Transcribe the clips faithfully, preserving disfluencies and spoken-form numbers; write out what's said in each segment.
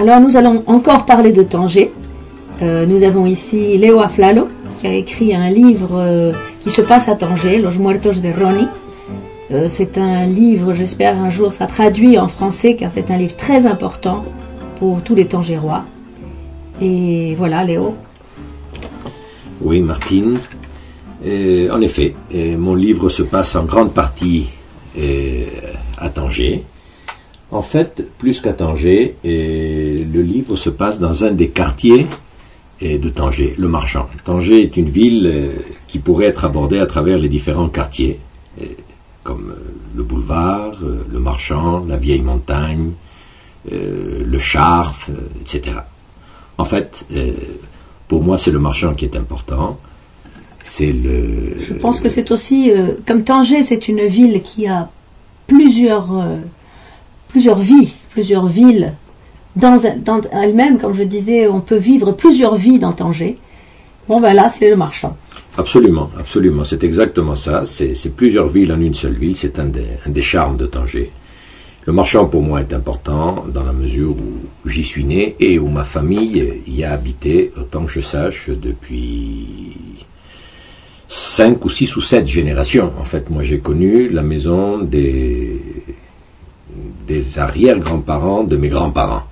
Alors nous allons encore parler de Tanger. Euh, nous avons ici Leo Aflalo qui a écrit un livre euh, qui se passe à Tanger, Los Muertos de Ronnie. Euh, c'est un livre, j'espère un jour ça traduit en français car c'est un livre très important pour tous les Tangérois. Et voilà Léo. Oui Martine, euh, en effet, euh, mon livre se passe en grande partie euh, à Tanger. En fait, plus qu'à Tanger, euh, le livre se passe dans un des quartiers euh, de Tanger, le Marchand. Tanger est une ville euh, qui pourrait être abordée à travers les différents quartiers, euh, comme euh, le boulevard, euh, le Marchand, la vieille montagne, euh, le Charf, euh, et cetera. En fait, euh, pour moi, c'est le Marchand qui est important. C'est le. Je pense que c'est aussi, euh, comme Tanger, c'est une ville qui a plusieurs. Euh, plusieurs vies, plusieurs villes dans, dans elle-même, comme je disais, on peut vivre plusieurs vies dans Tanger. Bon ben là, c'est le Marchand. Absolument, absolument, c'est exactement ça. C'est, c'est plusieurs villes en une seule ville, c'est un des, un des charmes de Tanger. Le Marchand pour moi est important dans la mesure où j'y suis né et où ma famille y a habité, autant que je sache, depuis cinq ou six ou sept générations. En fait, moi j'ai connu la maison des des arrière-grands-parents de mes grands-parents.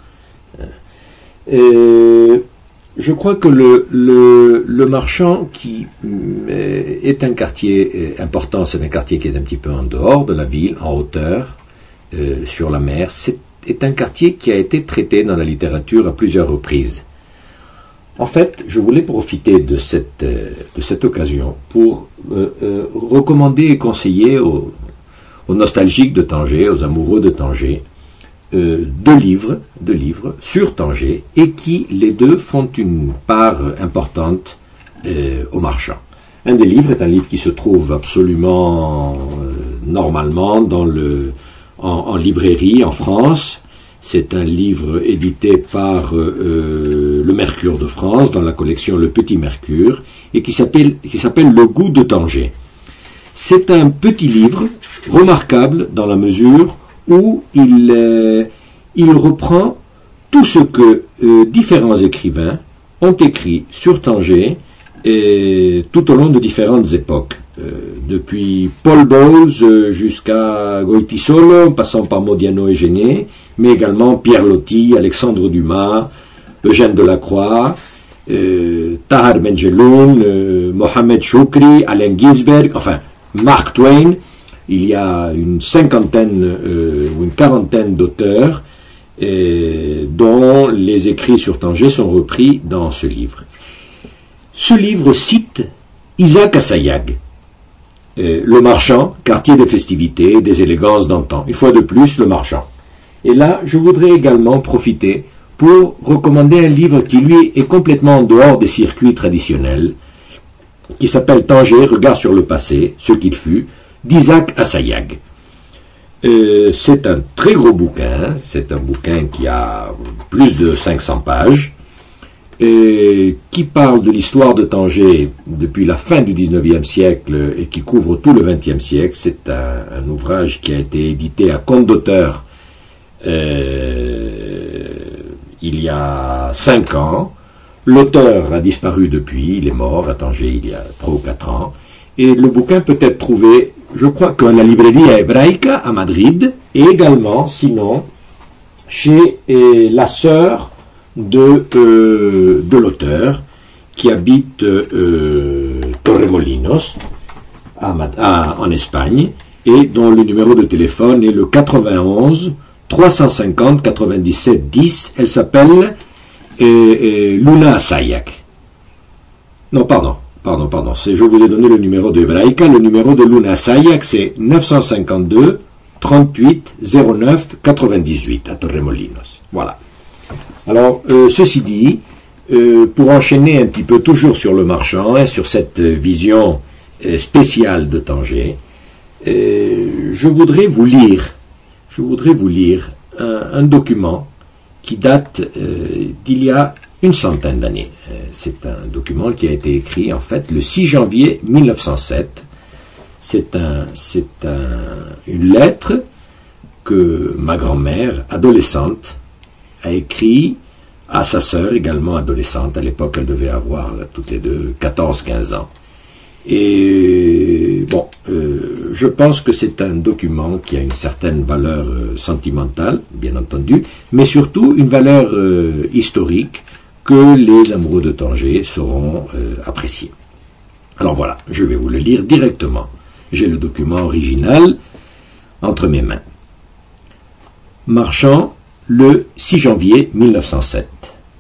Et je crois que le, le, le Marchand, qui est un quartier important, c'est un quartier qui est un petit peu en dehors de la ville, en hauteur, euh, sur la mer, c'est, est un quartier qui a été traité dans la littérature à plusieurs reprises. En fait, je voulais profiter de cette, de cette occasion pour euh, euh, recommander et conseiller aux aux nostalgiques de Tanger, aux amoureux de Tanger, euh, deux livres, deux livres sur Tanger, et qui, les deux, font une part importante euh, au Marchand. Un des livres est un livre qui se trouve absolument euh, normalement dans le, en, en librairie en France. C'est un livre édité par euh, le Mercure de France, dans la collection Le Petit Mercure, et qui s'appelle, qui s'appelle Le goût de Tanger. C'est un petit livre remarquable dans la mesure où il, euh, il reprend tout ce que euh, différents écrivains ont écrit sur Tanger et tout au long de différentes époques. Euh, depuis Paul Bowles euh, jusqu'à Goytisolo, en passant par Modiano et Géné, mais également Pierre Loti, Alexandre Dumas, Eugène Delacroix, euh, Tahar Benjeloun, euh, Mohamed Choukri, Allen Ginsberg, enfin Mark Twain. Il y a une cinquantaine euh, ou une quarantaine d'auteurs euh, dont les écrits sur Tanger sont repris dans ce livre. Ce livre cite Isaac Assayag, euh, le Marchand, quartier des festivités, des élégances d'antan. Une fois de plus, le Marchand. Et là, je voudrais également profiter pour recommander un livre qui, lui, est complètement en dehors des circuits traditionnels, qui s'appelle Tanger, regard sur le passé, ce qu'il fut, d'Isaac Assayag. Euh, c'est un très gros bouquin, c'est un bouquin qui a plus de cinq cents pages, et qui parle de l'histoire de Tanger depuis la fin du dix-neuvième siècle et qui couvre tout le vingtième siècle. C'est un, un ouvrage qui a été édité à compte d'auteur euh, il y a cinq ans. L'auteur a disparu depuis, il est mort à Tanger il y a trois ou quatre ans, et le bouquin peut être trouvé, je crois, qu'à la Libreria Hebraica à Madrid, et également, sinon, chez eh, la sœur de, euh, de l'auteur, qui habite euh, Torremolinos, à, à, en Espagne, et dont le numéro de téléphone est le quatre-vingt-onze trois cent cinquante quatre-vingt-dix-sept dix. Elle s'appelle et, et Luna Assayag. Non, pardon, pardon, pardon. C'est, je vous ai donné le numéro de Hebraica. Le numéro de Luna Assayag, c'est neuf cent cinquante-deux trente-huit zéro neuf quatre-vingt-dix-huit à Torremolinos. Voilà. Alors, euh, ceci dit, euh, pour enchaîner un petit peu toujours sur le Marchand, hein, sur cette vision euh, spéciale de Tanger, euh, je voudrais vous lire, je voudrais vous lire un, un document qui date euh, d'il y a une centaine d'années. Euh, c'est un document qui a été écrit en fait le six janvier mille neuf cent sept. C'est un, c'est un, une lettre que ma grand-mère, adolescente, a écrit à sa sœur, également adolescente. À l'époque, elle devait avoir toutes les deux quatorze quinze ans. Et bon, euh, je pense que c'est un document qui a une certaine valeur euh, sentimentale, bien entendu, mais surtout une valeur euh, historique que les amoureux de Tanger sauront euh, apprécier. Alors voilà, je vais vous le lire directement. J'ai le document original entre mes mains. Marchand, le six janvier mille neuf cent sept.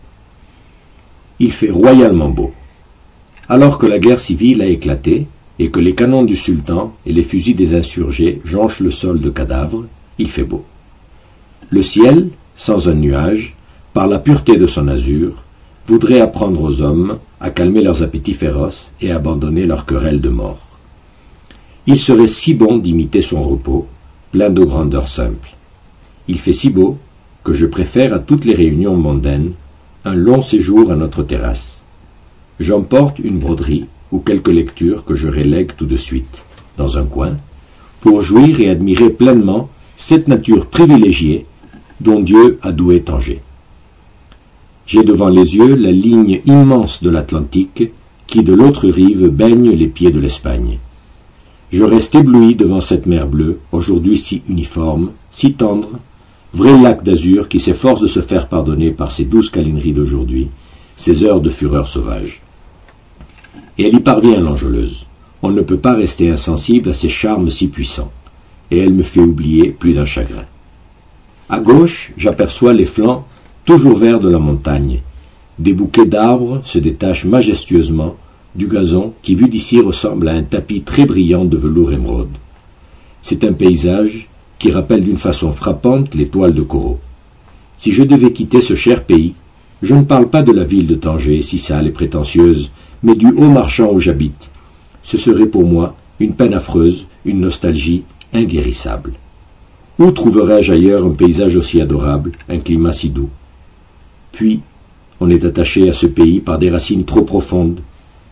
Il fait royalement beau. Alors que la guerre civile a éclaté et que les canons du sultan et les fusils des insurgés jonchent le sol de cadavres, il fait beau. Le ciel, sans un nuage, par la pureté de son azur, voudrait apprendre aux hommes à calmer leurs appétits féroces et abandonner leurs querelles de mort. Il serait si bon d'imiter son repos, plein de grandeur simple. Il fait si beau que je préfère à toutes les réunions mondaines un long séjour à notre terrasse. J'emporte une broderie ou quelques lectures que je relègue tout de suite, dans un coin, pour jouir et admirer pleinement cette nature privilégiée dont Dieu a doué Tanger. J'ai devant les yeux la ligne immense de l'Atlantique qui, de l'autre rive, baigne les pieds de l'Espagne. Je reste ébloui devant cette mer bleue, aujourd'hui si uniforme, si tendre, vrai lac d'azur qui s'efforce de se faire pardonner par ces douces câlineries d'aujourd'hui, ces heures de fureur sauvage. Et elle y parvient, l'enjôleuse. On ne peut pas rester insensible à ces charmes si puissants, et elle me fait oublier plus d'un chagrin. À gauche, j'aperçois les flancs toujours verts de la montagne. Des bouquets d'arbres se détachent majestueusement du gazon qui, vu d'ici, ressemble à un tapis très brillant de velours émeraude. C'est un paysage qui rappelle d'une façon frappante les toiles de Corot. Si je devais quitter ce cher pays, je ne parle pas de la ville de Tanger, si sale et prétentieuse, mais du haut marchand où j'habite. Ce serait pour moi une peine affreuse, une nostalgie inguérissable. Où trouverais-je ailleurs un paysage aussi adorable, un climat si doux? Puis, on est attaché à ce pays par des racines trop profondes.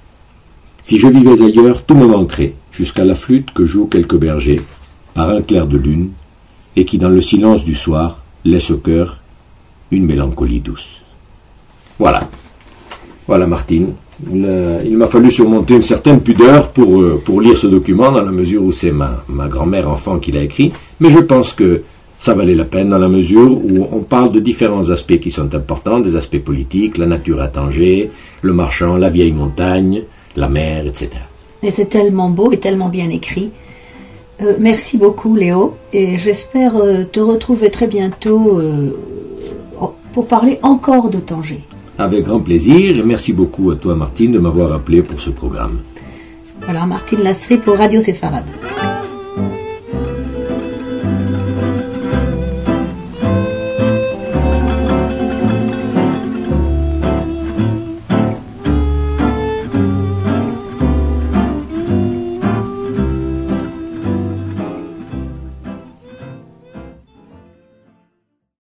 Si je vivais ailleurs, tout me manquerait, jusqu'à la flûte que jouent quelques bergers, par un clair de lune, et qui, dans le silence du soir, laisse au cœur une mélancolie douce. Voilà. Voilà, Martine. Il, il m'a fallu surmonter une certaine pudeur pour, pour lire ce document, dans la mesure où c'est ma, ma grand-mère enfant qui l'a écrit, mais je pense que ça valait la peine dans la mesure où on parle de différents aspects qui sont importants, des aspects politiques, la nature à Tanger, le marchand, la vieille montagne, la mer, et cetera. Et c'est tellement beau et tellement bien écrit. Euh, merci beaucoup, Léo, et j'espère euh, te retrouver très bientôt euh, pour parler encore de Tanger. Avec grand plaisir, et merci beaucoup à toi, Martine, de m'avoir appelé pour ce programme. Voilà, Martine Lasserie pour Radio Séfarade.